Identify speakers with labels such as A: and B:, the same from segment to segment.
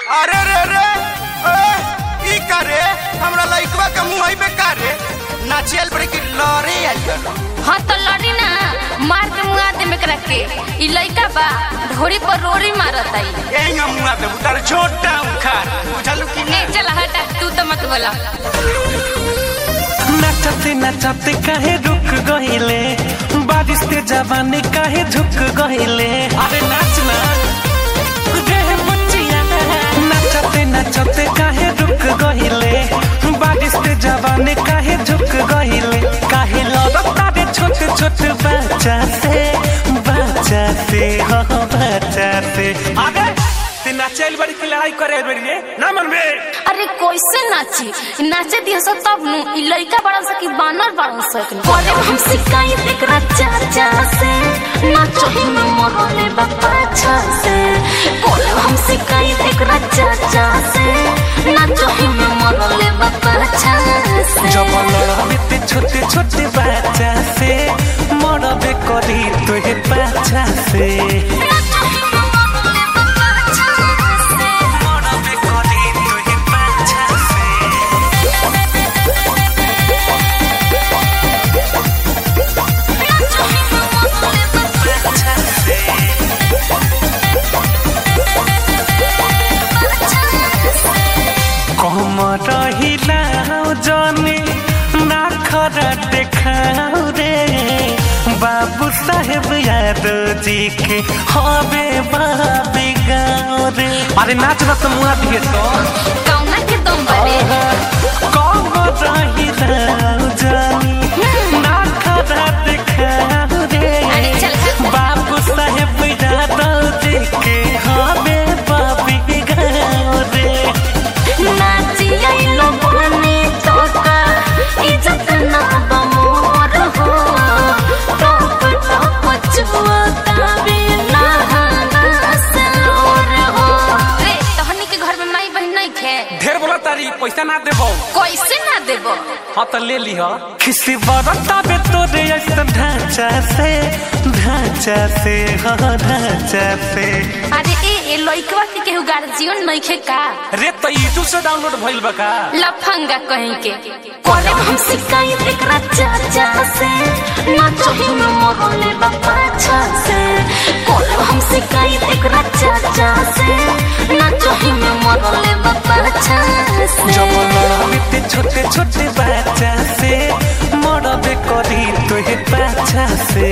A: अरे रे रे ई करे हमरा लइकवा के मुंहई पे करे नाचेल बड़े की लड़े आइल।
B: हां तो लड़ी ना मार के मुआ दे में करा के ई लइका बा ढोरी पर रोरी मारत आई
A: एंगा मुआ पे उतार छोटा उखार बुझलू कि
B: नहीं। चल हटा तू तो मत बोला।
C: नाचते नाचते काहे रुक गइले बारिश के जवानी काहे झुक गइले। अरे नाचना रे बच्चिया नाचते नाचते काहे रुक गइले बारिश के जवानी काहे झुक गइले। काहे लड़ता रे छोटे छोटे बच्चा से हो बच्चा से। अरे ते नाचेल बड़ी की लड़ाई करे बड़ी रे ना मनबे।
B: अरे कैसे नाची नाचे दिया सब तब नु ई लइका बड़ा सा की बानर बड़ा सा करे हम शिकायत एकरा चाचा से नाचो ही में मोहले बापा छा से कोले हम शिकायत एकरा चाचा से नाचो ही में मोहले बापा छा से।
C: जब लड़ाबे छोटे छोटे बच्चा से मरबे करी तोहे पाछा से। जाने ना खरा देखाओ रे बाबू साहेब यादव जी के हवे बाबे गाँव रे। अरे नाच ना तो मुआ दिए तो
B: कौना के तुम बड़े
C: कौन रही जानी ना खरा देखाओ रे बाबू साहेब यादव जी के हवे बाबे गाँव रे।
B: नाची आई लो बने तो का इज्जत ना बमोर हो टॉप टॉप चुआता बिना सलोर हो। रे तहनी के घर में माई बहन नहीं थे
C: ढेर बोला तारी पैसा ना देबो
B: कैसे ना देबो।
C: हाँ तो ले ली हो किसी बरता बे तोरे ऐसा ढांचा से हो ढांचा से।
B: अरे ए लइकवा के केहू गार्जियन नहीं खे का
C: रे तो यूट्यूब से डाउनलोड भइल बा का
B: लफंगा कहीं के कोले हम शिकायत एकरा चाचा से नाचो ही में मोहले बापा छा से कोले हम शिकायत एकरा चाचा से नाचो ही में मोहले बापा छा से।
C: जब लड़ाबे छोटे छोटे बच्चा से मरबे करी तोहे पाछा से।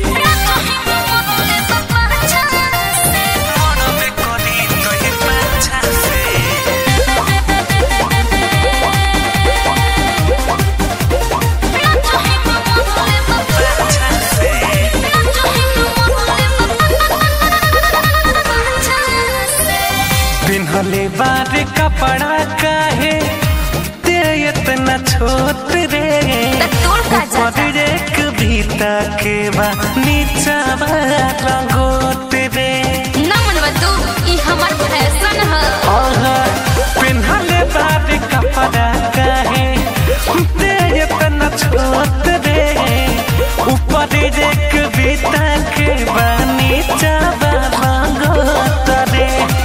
C: पिन्हले बार कपड़ा काहे ते इतना छोट रे ऊपर एक भीता के बा नीचा बा रंगोट रे।
B: ना मनवा तू ई हमर फैशन है।
C: पिन्हले बार कपड़ा काहे ते इतना छोट रे ऊपर एक भीता के बा नीचा बा रंगोट रे।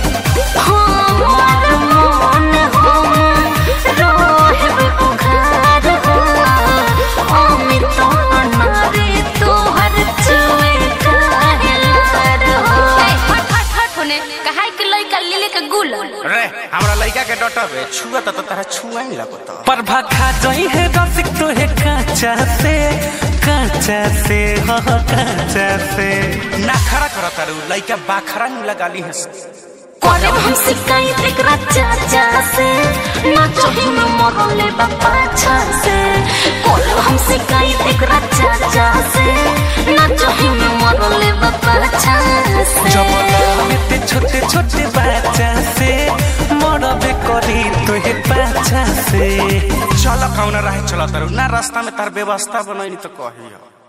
A: रे हमरा लइका के डटबे छुआ त तारा छुआ ही लागत
C: पर भाखा जई है रसिक तो है काचा से हो काचा से।
A: ना खरा करत तारू लइका बाखरा नु लगाली है
B: कोले हम शिकायत एकरा चाचा से नाचो ही में मोहले बापा छा से कोले हम शिकायत एकरा चाचा से नाचो ही में मोहले बापा छा से।
C: जब लड़ाबे छोटे छोटे बच्चा से मरबे करी तोहे पाछा से।
A: चल कौन रहे चल तारू ना रास्ता में तार व्यवस्था बनैनी तो कहियो।